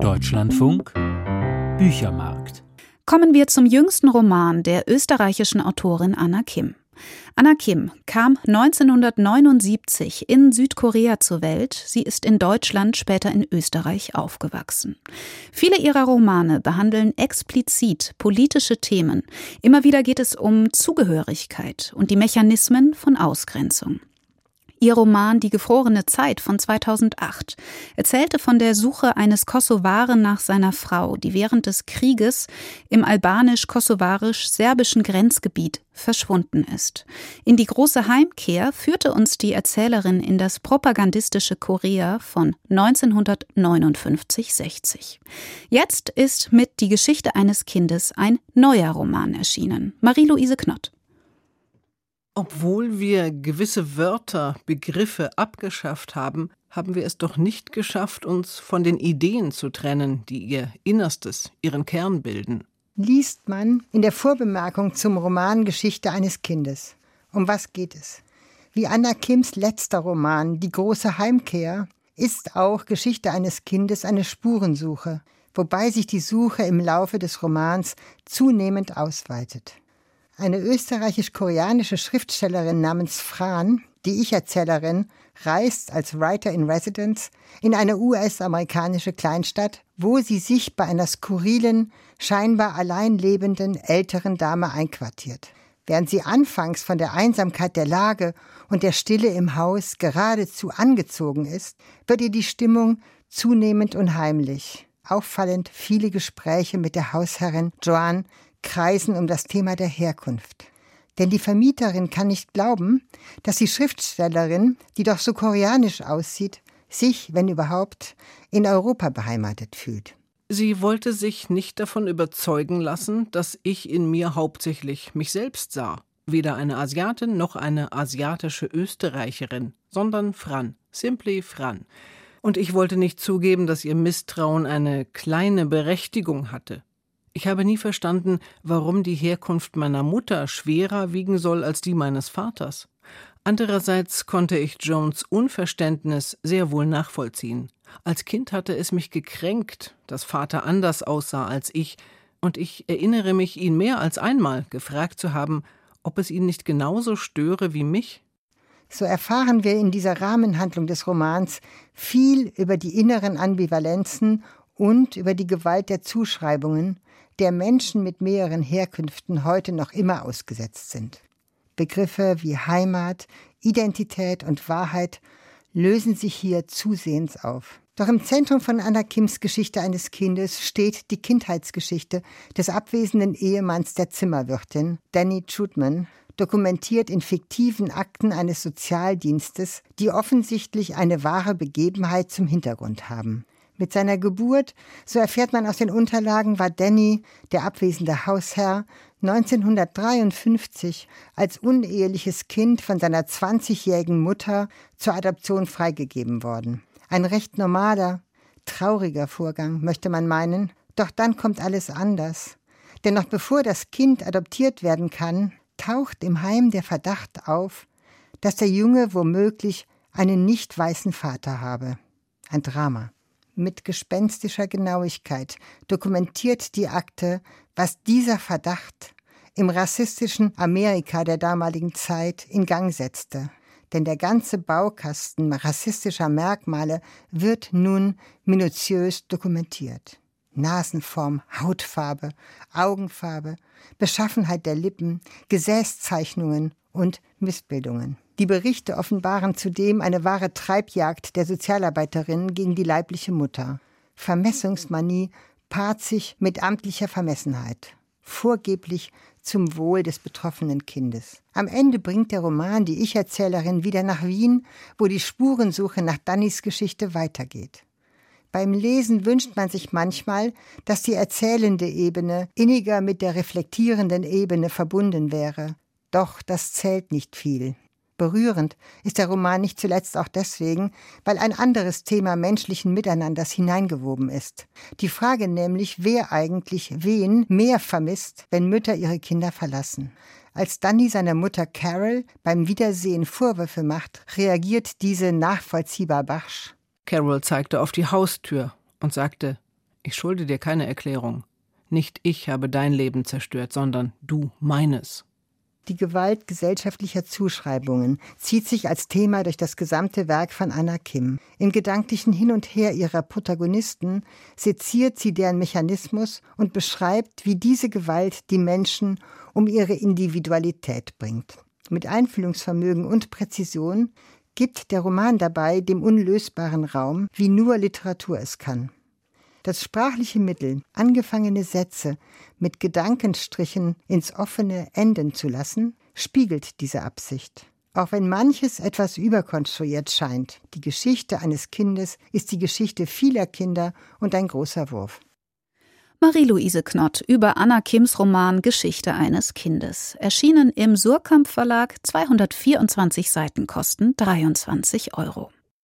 Deutschlandfunk Büchermarkt. Kommen wir zum jüngsten Roman der österreichischen Autorin Anna Kim. Anna Kim kam 1979 in Südkorea zur Welt. Sie ist in Deutschland, später in Österreich aufgewachsen. Viele ihrer Romane behandeln explizit politische Themen. Immer wieder geht es um Zugehörigkeit und die Mechanismen von Ausgrenzung. Ihr Roman »Die gefrorene Zeit« von 2008 erzählte von der Suche eines Kosovaren nach seiner Frau, die während des Krieges im albanisch-kosovarisch-serbischen Grenzgebiet verschwunden ist. In die große Heimkehr führte uns die Erzählerin in das propagandistische Korea von 1959-60. Jetzt ist mit »Die Geschichte eines Kindes« ein neuer Roman erschienen. Marie-Louise Knott. Obwohl wir gewisse Wörter, Begriffe abgeschafft haben, haben wir es doch nicht geschafft, uns von den Ideen zu trennen, die ihr Innerstes, ihren Kern bilden. Liest man in der Vorbemerkung zum Roman Geschichte eines Kindes. Um was geht es? Wie Anna Kims letzter Roman »Die große Heimkehr« ist auch Geschichte eines Kindes eine Spurensuche, wobei sich die Suche im Laufe des Romans zunehmend ausweitet. Eine österreichisch-koreanische Schriftstellerin namens Fran, die Ich-Erzählerin, reist als Writer in Residence in eine US-amerikanische Kleinstadt, wo sie sich bei einer skurrilen, scheinbar allein lebenden älteren Dame einquartiert. Während sie anfangs von der Einsamkeit der Lage und der Stille im Haus geradezu angezogen ist, wird ihr die Stimmung zunehmend unheimlich. Auffallend viele Gespräche mit der Hausherrin Joan kreisen um das Thema der Herkunft. Denn die Vermieterin kann nicht glauben, dass die Schriftstellerin, die doch so koreanisch aussieht, sich, wenn überhaupt, in Europa beheimatet fühlt. Sie wollte sich nicht davon überzeugen lassen, dass ich in mir hauptsächlich mich selbst sah. Weder eine Asiatin noch eine asiatische Österreicherin, sondern Fran, simply Fran. Und ich wollte nicht zugeben, dass ihr Misstrauen eine kleine Berechtigung hatte. Ich habe nie verstanden, warum die Herkunft meiner Mutter schwerer wiegen soll als die meines Vaters. Andererseits konnte ich Joans Unverständnis sehr wohl nachvollziehen. Als Kind hatte es mich gekränkt, dass Vater anders aussah als ich, und ich erinnere mich, ihn mehr als einmal gefragt zu haben, ob es ihn nicht genauso störe wie mich. So erfahren wir in dieser Rahmenhandlung des Romans viel über die inneren Ambivalenzen und über die Gewalt der Zuschreibungen, der Menschen mit mehreren Herkünften heute noch immer ausgesetzt sind. Begriffe wie Heimat, Identität und Wahrheit lösen sich hier zusehends auf. Doch im Zentrum von Anna Kims Geschichte eines Kindes steht die Kindheitsgeschichte des abwesenden Ehemanns der Zimmerwirtin, Danny Chutman, dokumentiert in fiktiven Akten eines Sozialdienstes, die offensichtlich eine wahre Begebenheit zum Hintergrund haben. Mit seiner Geburt, so erfährt man aus den Unterlagen, war Danny, der abwesende Hausherr, 1953 als uneheliches Kind von seiner 20-jährigen Mutter zur Adoption freigegeben worden. Ein recht normaler, trauriger Vorgang, möchte man meinen. Doch dann kommt alles anders. Denn noch bevor das Kind adoptiert werden kann, taucht im Heim der Verdacht auf, dass der Junge womöglich einen nicht weißen Vater habe. Ein Drama. Mit gespenstischer Genauigkeit dokumentiert die Akte, was dieser Verdacht im rassistischen Amerika der damaligen Zeit in Gang setzte. Denn der ganze Baukasten rassistischer Merkmale wird nun minutiös dokumentiert. Nasenform, Hautfarbe, Augenfarbe, Beschaffenheit der Lippen, Gesäßzeichnungen und Missbildungen. Die Berichte offenbaren zudem eine wahre Treibjagd der Sozialarbeiterinnen gegen die leibliche Mutter. Vermessungsmanie paart sich mit amtlicher Vermessenheit, vorgeblich zum Wohl des betroffenen Kindes. Am Ende bringt der Roman die Ich-Erzählerin wieder nach Wien, wo die Spurensuche nach Dannys Geschichte weitergeht. Beim Lesen wünscht man sich manchmal, dass die erzählende Ebene inniger mit der reflektierenden Ebene verbunden wäre. Doch das zählt nicht viel. Berührend ist der Roman nicht zuletzt auch deswegen, weil ein anderes Thema menschlichen Miteinanders hineingewoben ist. Die Frage nämlich, wer eigentlich wen mehr vermisst, wenn Mütter ihre Kinder verlassen. Als Danny seiner Mutter Carol beim Wiedersehen Vorwürfe macht, reagiert diese nachvollziehbar barsch. Carol zeigte auf die Haustür und sagte, Ich schulde dir keine Erklärung. Nicht ich habe dein Leben zerstört, sondern du meines. Die Gewalt gesellschaftlicher Zuschreibungen zieht sich als Thema durch das gesamte Werk von Anna Kim. Im gedanklichen Hin und Her ihrer Protagonisten seziert sie deren Mechanismus und beschreibt, wie diese Gewalt die Menschen um ihre Individualität bringt. Mit Einfühlungsvermögen und Präzision gibt der Roman dabei dem Unlösbaren Raum, wie nur Literatur es kann. Das sprachliche Mittel, angefangene Sätze mit Gedankenstrichen ins Offene enden zu lassen, spiegelt diese Absicht. Auch wenn manches etwas überkonstruiert scheint, die Geschichte eines Kindes ist die Geschichte vieler Kinder und ein großer Wurf. Marie-Louise Knott über Anna Kims Roman Geschichte eines Kindes. Erschienen im Suhrkamp Verlag, 224 Seiten kosten 23 €.